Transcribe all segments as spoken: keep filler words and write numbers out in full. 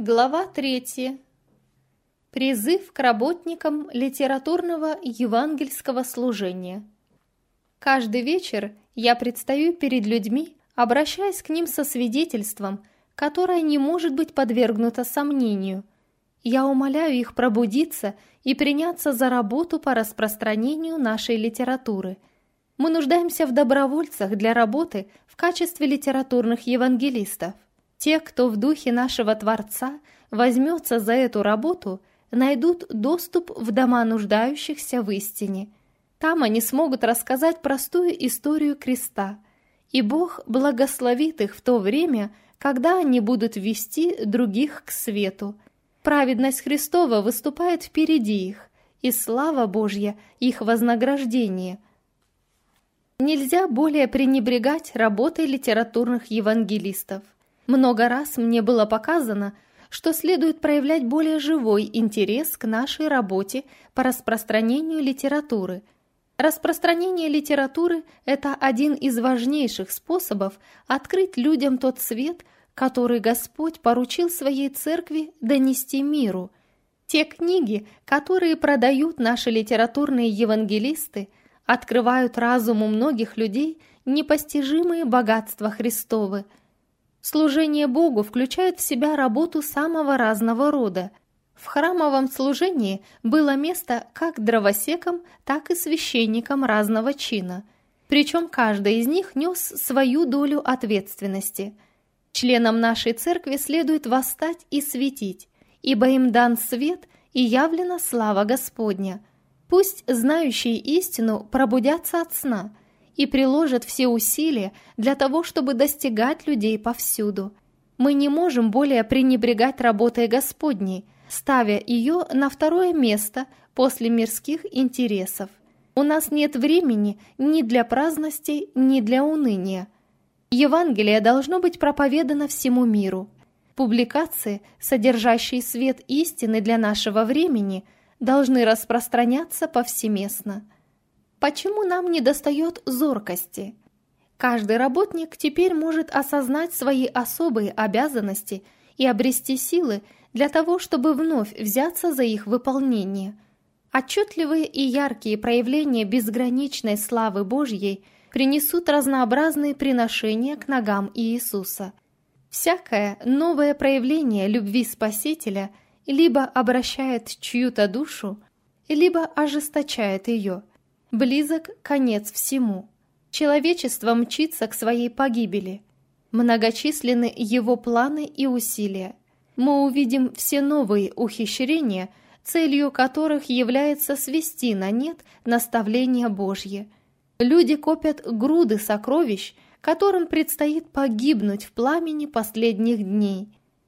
Глава третья. Призыв к работникам литературного евангельского служения. Каждый вечер я предстаю перед людьми, обращаясь к ним со свидетельством, которое не может быть подвергнуто сомнению. Я умоляю их пробудиться и приняться за работу по распространению нашей литературы. Мы нуждаемся в добровольцах для работы в качестве литературных евангелистов. Те, кто в духе нашего Творца возьмется за эту работу, найдут доступ в дома нуждающихся в истине. Там они смогут рассказать простую историю креста, и Бог благословит их в то время, когда они будут вести других к свету. Праведность Христова выступает впереди их, и слава Божья их вознаграждение. Нельзя более пренебрегать работой литературных евангелистов. Много раз мне было показано, что следует проявлять более живой интерес к нашей работе по распространению литературы. Распространение литературы – это один из важнейших способов открыть людям тот свет, который Господь поручил своей церкви донести миру. Те книги, которые продают наши литературные евангелисты, открывают разуму многих людей непостижимые богатства Христовы. Служение Богу включает в себя работу самого разного рода. В храмовом служении было место как дровосекам, так и священникам разного чина. Причем каждый из них нес свою долю ответственности. Членам нашей церкви следует восстать и светить, ибо им дан свет и явлена слава Господня. Пусть знающие истину пробудятся от сна и приложат все усилия для того, чтобы достигать людей повсюду. Мы не можем более пренебрегать работой Господней, ставя ее на второе место после мирских интересов. У нас нет времени ни для праздностей, ни для уныния. Евангелие должно быть проповедано всему миру. Публикации, содержащие свет истины для нашего времени, должны распространяться повсеместно. Почему нам недостает зоркости? Каждый работник теперь может осознать свои особые обязанности и обрести силы для того, чтобы вновь взяться за их выполнение. Отчетливые и яркие проявления безграничной славы Божьей принесут разнообразные приношения к ногам Иисуса. Всякое новое проявление любви Спасителя либо обращает чью-то душу, либо ожесточает ее. Близок конец всему. Человечество мчится к своей погибели. Многочисленны его планы и усилия. Мы увидим все новые ухищрения, целью которых является свести на нет наставление Божье. Люди копят груды сокровищ, которым предстоит погибнуть в пламени последних дней.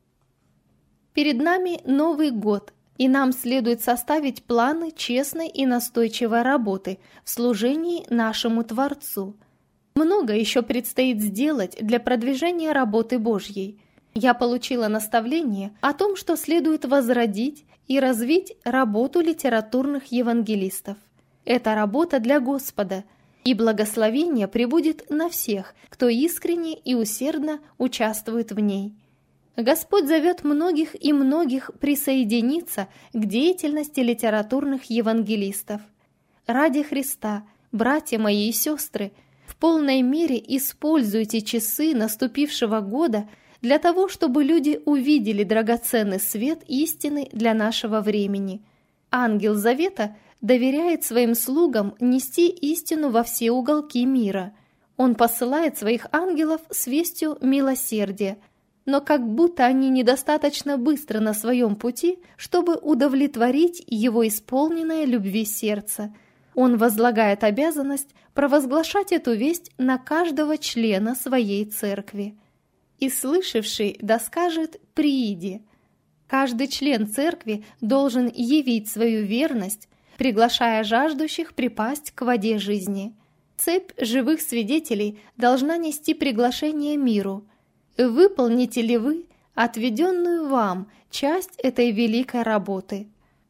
Перед нами Новый год, и нам следует составить планы честной и настойчивой работы в служении нашему Творцу. Много еще предстоит сделать для продвижения работы Божьей. Я получила наставление о том, что следует возродить и развить работу литературных евангелистов. Это работа для Господа, и благословение пребудет на всех, кто искренне и усердно участвует в ней. Господь зовет многих и многих присоединиться к деятельности литературных евангелистов. Ради Христа, братья мои и сестры, в полной мере используйте часы наступившего года для того, чтобы люди увидели драгоценный свет истины для нашего времени. Ангел Завета доверяет своим слугам нести истину во все уголки мира. Он посылает своих ангелов с вестью милосердия, но как будто они недостаточно быстро на своем пути, чтобы удовлетворить его исполненное любви сердце. Он возлагает обязанность провозглашать эту весть на каждого члена своей церкви. И слышавший да скажет «прииди». Каждый член церкви должен явить свою верность, приглашая жаждущих припасть к воде жизни. Цепь живых свидетелей должна нести приглашение миру. Выполните ли вы отведенную вам часть этой великой работы?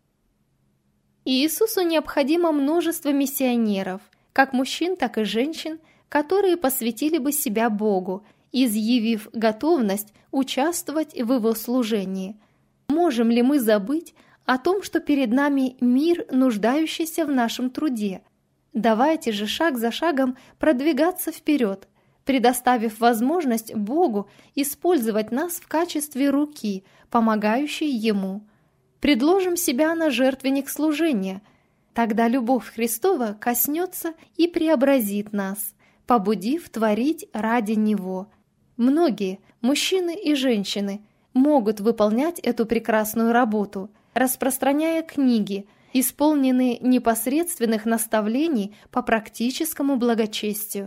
Иисусу необходимо множество миссионеров, как мужчин, так и женщин, которые посвятили бы себя Богу, изъявив готовность участвовать в Его служении. Можем ли мы забыть о том, что перед нами мир, нуждающийся в нашем труде? Давайте же шаг за шагом продвигаться вперед, предоставив возможность Богу использовать нас в качестве руки, помогающей Ему. Предложим себя на жертвенник служения. Тогда любовь Христова коснется и преобразит нас, побудив творить ради Него. Многие, мужчины и женщины, могут выполнять эту прекрасную работу, распространяя книги, исполненные непосредственных наставлений по практическому благочестию.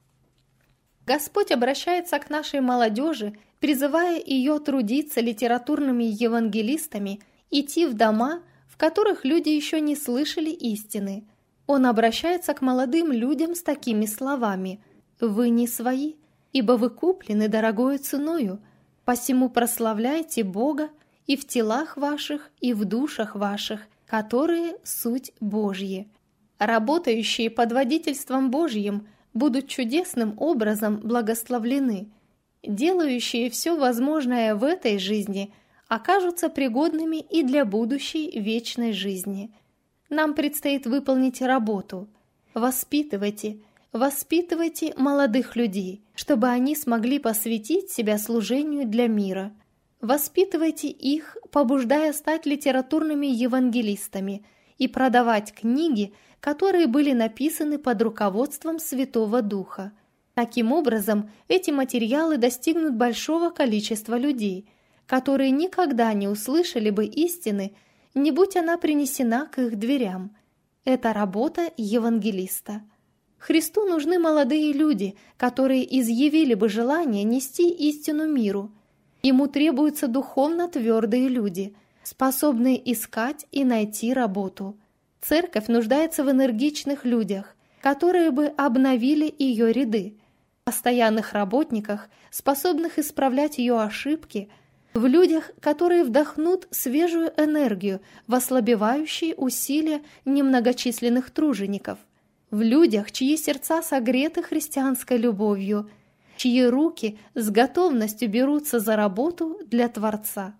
Господь обращается к нашей молодежи, призывая ее трудиться литературными евангелистами, идти в дома, в которых люди еще не слышали истины. Он обращается к молодым людям с такими словами: «Вы не свои, ибо вы куплены дорогою ценою, посему прославляйте Бога и в телах ваших, и в душах ваших, которые суть Божьи». Работающие под водительством Божьим будут чудесным образом благословлены. Делающие все возможное в этой жизни окажутся пригодными и для будущей вечной жизни. Нам предстоит выполнить работу. Воспитывайте, воспитывайте молодых людей, чтобы они смогли посвятить себя служению для мира. Воспитывайте их, побуждая стать литературными евангелистами и продавать книги, которые были написаны под руководством Святого Духа. Таким образом, эти материалы достигнут большого количества людей, которые никогда не услышали бы истины, не будь она принесена к их дверям. Это работа евангелиста. Христу нужны молодые люди, которые изъявили бы желание нести истину миру. Ему требуются духовно твердые люди, способные искать и найти работу. Церковь нуждается в энергичных людях, которые бы обновили ее ряды, постоянных работниках, способных исправлять ее ошибки, в людях, которые вдохнут свежую энергию в ослабевающие усилия немногочисленных тружеников, в людях, чьи сердца согреты христианской любовью, чьи руки с готовностью берутся за работу для Творца.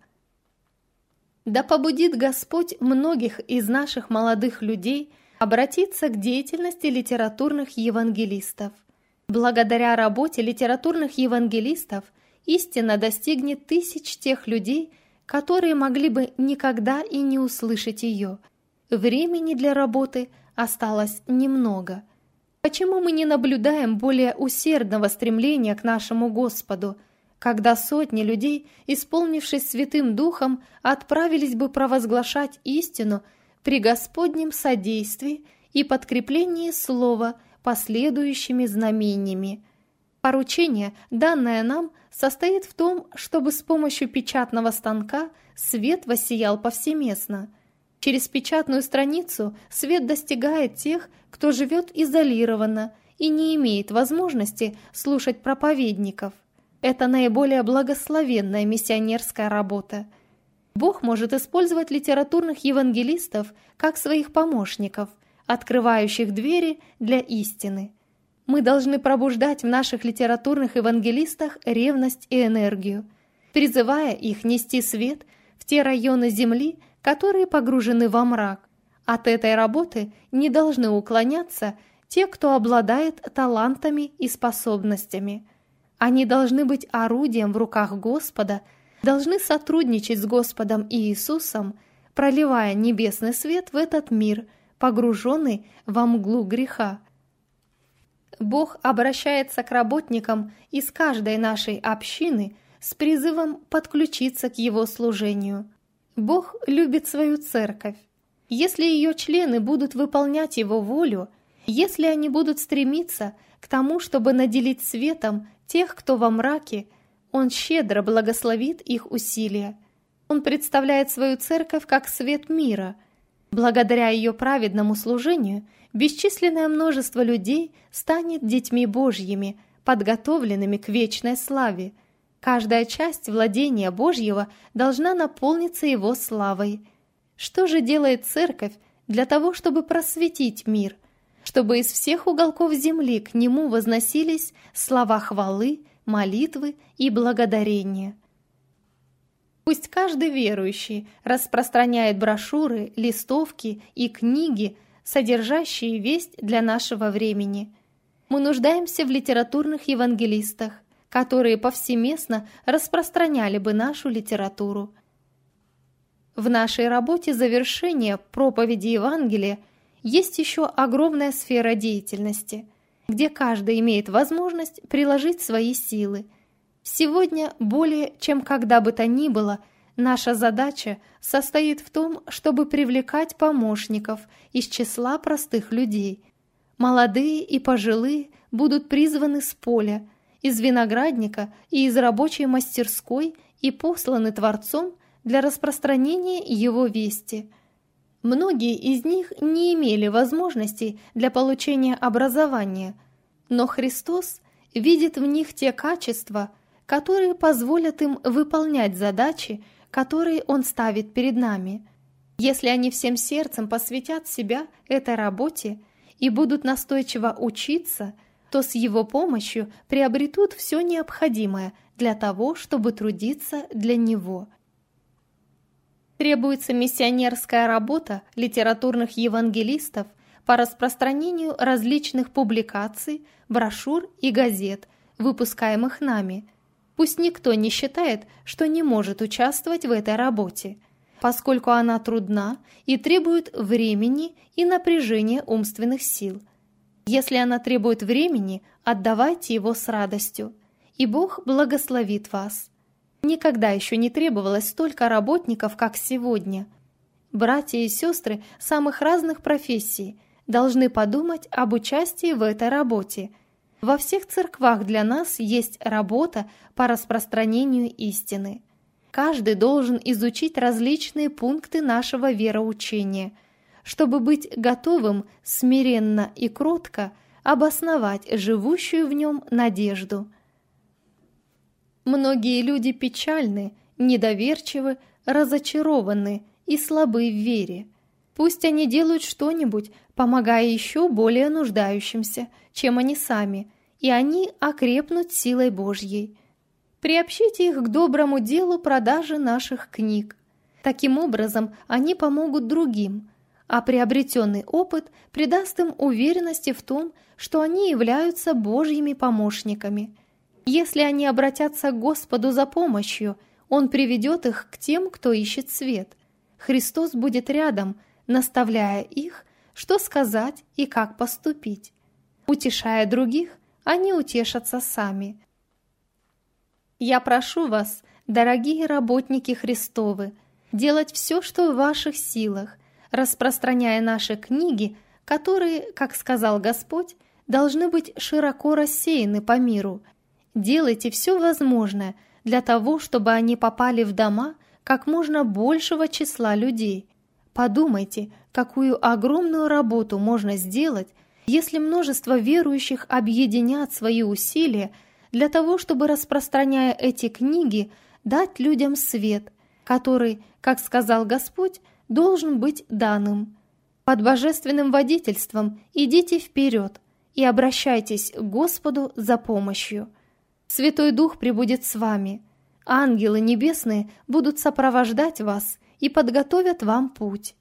Да побудит Господь многих из наших молодых людей обратиться к деятельности литературных евангелистов. Благодаря работе литературных евангелистов истина достигнет тысяч тех людей, которые могли бы никогда и не услышать ее. Времени для работы осталось немного. Почему мы не наблюдаем более усердного стремления к нашему Господу, когда сотни людей, исполнившись Святым Духом, отправились бы провозглашать истину при Господнем содействии и подкреплении Слова последующими знамениями? Поручение, данное нам, состоит в том, чтобы с помощью печатного станка свет воссиял повсеместно. Через печатную страницу свет достигает тех, кто живет изолированно и не имеет возможности слушать проповедников. Это наиболее благословенная миссионерская работа. Бог может использовать литературных евангелистов как своих помощников, открывающих двери для истины. Мы должны пробуждать в наших литературных евангелистах ревность и энергию, призывая их нести свет в те районы земли, которые погружены во мрак. От этой работы не должны уклоняться те, кто обладает талантами и способностями. Они должны быть орудием в руках Господа, должны сотрудничать с Господом Иисусом, проливая небесный свет в этот мир, погруженный во мглу греха. Бог обращается к работникам из каждой нашей общины с призывом подключиться к Его служению. Бог любит свою церковь. Если ее члены будут выполнять Его волю, если они будут стремиться к тому, чтобы наделить светом тех, кто во мраке, Он щедро благословит их усилия. Он представляет свою церковь как свет мира. Благодаря ее праведному служению бесчисленное множество людей станет детьми Божьими, подготовленными к вечной славе. Каждая часть владения Божьего должна наполниться Его славой. Что же делает церковь для того, чтобы просветить мир, чтобы из всех уголков земли к Нему возносились слова хвалы, молитвы и благодарения? Пусть Пусть каждый верующий распространяет брошюры, листовки и книги, содержащие весть для нашего времени. Мы нуждаемся в литературных евангелистах, которые повсеместно распространяли бы нашу литературу. В нашей работе завершения проповеди Евангелия есть еще огромная сфера деятельности, где каждый имеет возможность приложить свои силы. Сегодня более чем когда бы то ни было наша задача состоит в том, чтобы привлекать помощников из числа простых людей. Молодые и пожилые будут призваны с поля, из виноградника и из рабочей мастерской и посланы Творцом для распространения Его вести. Многие из них не имели возможностей для получения образования, но Христос видит в них те качества, которые позволят им выполнять задачи, которые Он ставит перед нами. Если они всем сердцем посвятят себя этой работе и будут настойчиво учиться, то с Его помощью приобретут все необходимое для того, чтобы трудиться для Него. Требуется миссионерская работа литературных евангелистов по распространению различных публикаций, брошюр и газет, выпускаемых нами. Пусть никто не считает, что не может участвовать в этой работе, поскольку она трудна и требует времени и напряжения умственных сил. Если она требует времени, отдавайте его с радостью, и Бог благословит вас. Никогда еще не требовалось столько работников, как сегодня. Братья и сестры самых разных профессий должны подумать об участии в этой работе. Во всех церквах для нас есть работа по распространению истины. Каждый должен изучить различные пункты нашего вероучения, чтобы быть готовым смиренно и кротко обосновать живущую в нем надежду. Многие люди печальны, недоверчивы, разочарованы и слабы в вере. Пусть они делают что-нибудь, помогая еще более нуждающимся, чем они сами, и они окрепнут силой Божьей. Приобщите их к доброму делу продажи наших книг. Таким образом, они помогут другим, а приобретенный опыт придаст им уверенности в том, что они являются Божьими помощниками. Если они обратятся к Господу за помощью, Он приведет их к тем, кто ищет свет. Христос будет рядом, наставляя их, что сказать и как поступить. Утешая других, они утешатся сами. Я прошу вас, дорогие работники Христовы, делать все, что в ваших силах, распространяя наши книги, которые, как сказал Господь, должны быть широко рассеяны по миру. Делайте все возможное для того, чтобы они попали в дома как можно большего числа людей. Подумайте, какую огромную работу можно сделать, если множество верующих объединят свои усилия для того, чтобы, распространяя эти книги, дать людям свет, который, как сказал Господь, должен быть данным. Под божественным водительством идите вперед и обращайтесь к Господу за помощью. Святой Дух пребудет с вами. Ангелы небесные будут сопровождать вас и подготовят вам путь.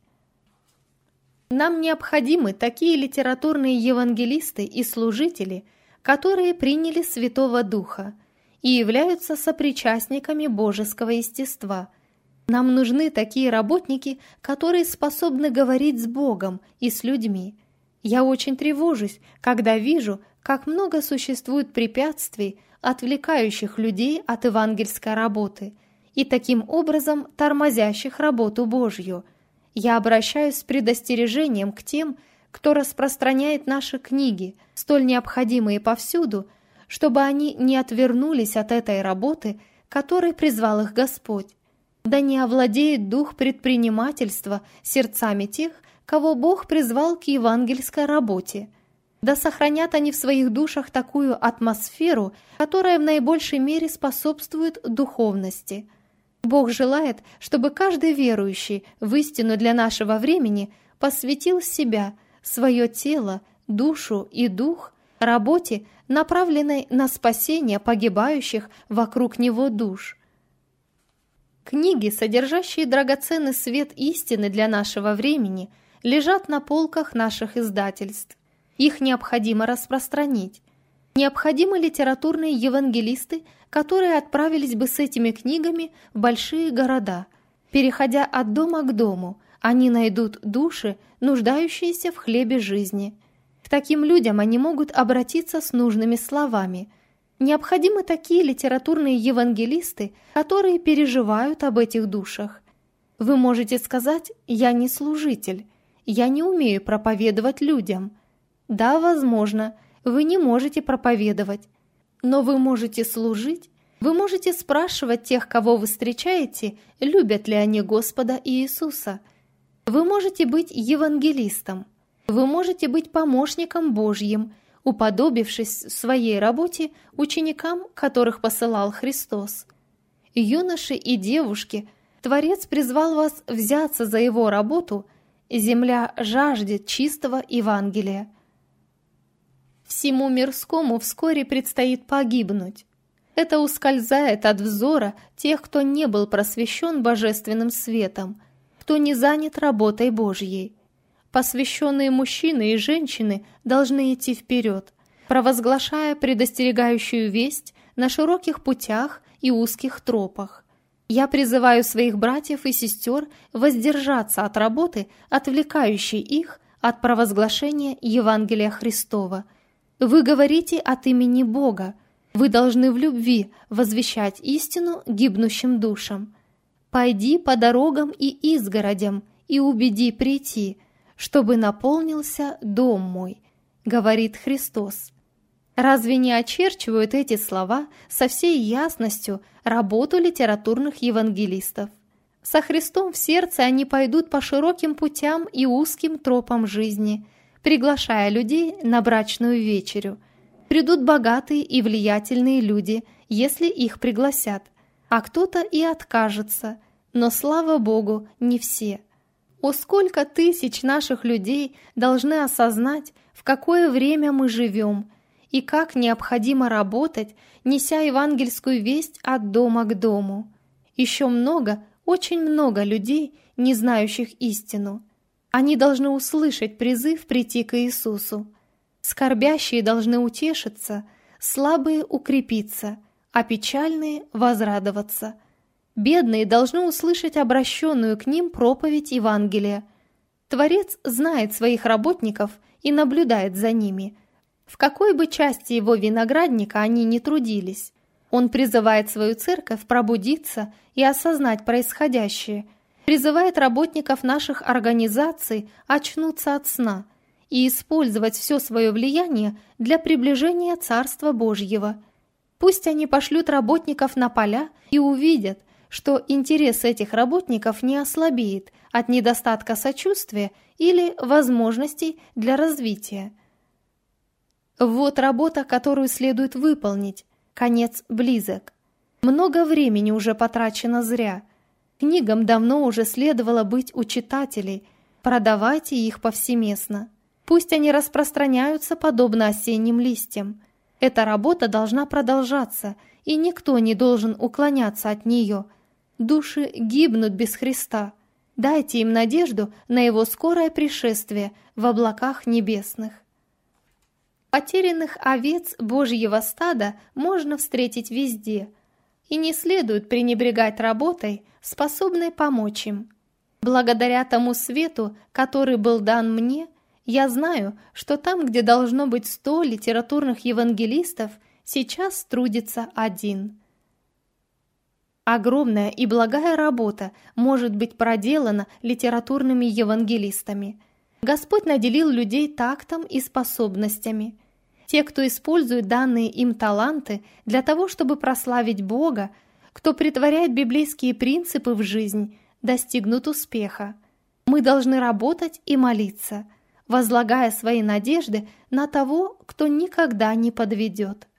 Нам необходимы такие литературные евангелисты и служители, которые приняли Святого Духа и являются сопричастниками божеского естества. Нам нужны такие работники, которые способны говорить с Богом и с людьми. Я очень тревожусь, когда вижу, как много существует препятствий, отвлекающих людей от евангельской работы и таким образом тормозящих работу Божью. Я обращаюсь с предостережением к тем, кто распространяет наши книги, столь необходимые повсюду, чтобы они не отвернулись от этой работы, которой призвал их Господь. Да не овладеет дух предпринимательства сердцами тех, кого Бог призвал к евангельской работе. Да сохранят они в своих душах такую атмосферу, которая в наибольшей мере способствует духовности. Бог желает, чтобы каждый верующий в истину для нашего времени посвятил себя, свое тело, душу и дух работе, направленной на спасение погибающих вокруг него душ. Книги, содержащие драгоценный свет истины для нашего времени, лежат на полках наших издательств. Их необходимо распространить. Необходимы литературные евангелисты, которые отправились бы с этими книгами в большие города. Переходя от дома к дому, они найдут души, нуждающиеся в хлебе жизни. К таким людям они могут обратиться с нужными словами. Необходимы такие литературные евангелисты, которые переживают об этих душах. Вы можете сказать: «Я не служитель, я не умею проповедовать людям». Да, возможно, вы не можете проповедовать, но вы можете служить, вы можете спрашивать тех, кого вы встречаете, любят ли они Господа Иисуса. Вы можете быть евангелистом, вы можете быть помощником Божьим, уподобившись в своей работе ученикам, которых посылал Христос. Юноши и девушки, Творец призвал вас взяться за Его работу, земля жаждет чистого Евангелия. Всему мирскому вскоре предстоит погибнуть. Это ускользает от взора тех, кто не был просвещен божественным светом, кто не занят работой Божьей. Посвященные мужчины и женщины должны идти вперед, провозглашая предостерегающую весть на широких путях и узких тропах. Я призываю своих братьев и сестер воздержаться от работы, отвлекающей их от провозглашения Евангелия Христова. Вы говорите от имени Бога. Вы должны в любви возвещать истину гибнущим душам. «Пойди по дорогам и изгородям и убеди прийти, чтобы наполнился дом мой», — говорит Христос. Разве не очерчивают эти слова со всей ясностью работу литературных евангелистов? Со Христом в сердце они пойдут по широким путям и узким тропам жизни, приглашая людей на брачную вечерю. Придут богатые и влиятельные люди, если их пригласят, а кто-то и откажется, но, слава Богу, не все. О, сколько тысяч наших людей должны осознать, в какое время мы живем, и как необходимо работать, неся евангельскую весть от дома к дому. Еще много, очень много людей, не знающих истину. Они должны услышать призыв прийти к Иисусу. Скорбящие должны утешиться, слабые укрепиться, а печальные возрадоваться. Бедные должны услышать обращенную к ним проповедь Евангелия. Творец знает своих работников и наблюдает за ними. В какой бы части его виноградника они ни трудились, он призывает свою церковь пробудиться и осознать происходящее, призывает работников наших организаций очнуться от сна и использовать все свое влияние для приближения Царства Божьего. Пусть они пошлют работников на поля и увидят, что интерес этих работников не ослабеет от недостатка сочувствия или возможностей для развития. Вот работа, которую следует выполнить. Конец близок. Много времени уже потрачено зря. Книгам давно уже следовало быть у читателей. Продавайте их повсеместно. Пусть они распространяются подобно осенним листьям. Эта работа должна продолжаться, и никто не должен уклоняться от нее. Души гибнут без Христа. Дайте им надежду на Его скорое пришествие в облаках небесных. Потерянных овец Божьего стада можно встретить везде, и не следует пренебрегать работой, способной помочь им. Благодаря тому свету, который был дан мне, я знаю, что там, где должно быть сто литературных евангелистов, сейчас трудится один. Огромная и благая работа может быть проделана литературными евангелистами. Господь наделил людей тактом и способностями. Те, кто использует данные им таланты для того, чтобы прославить Бога, кто претворяет библейские принципы в жизнь, достигнут успеха. Мы должны работать и молиться, возлагая свои надежды на того, кто никогда не подведет.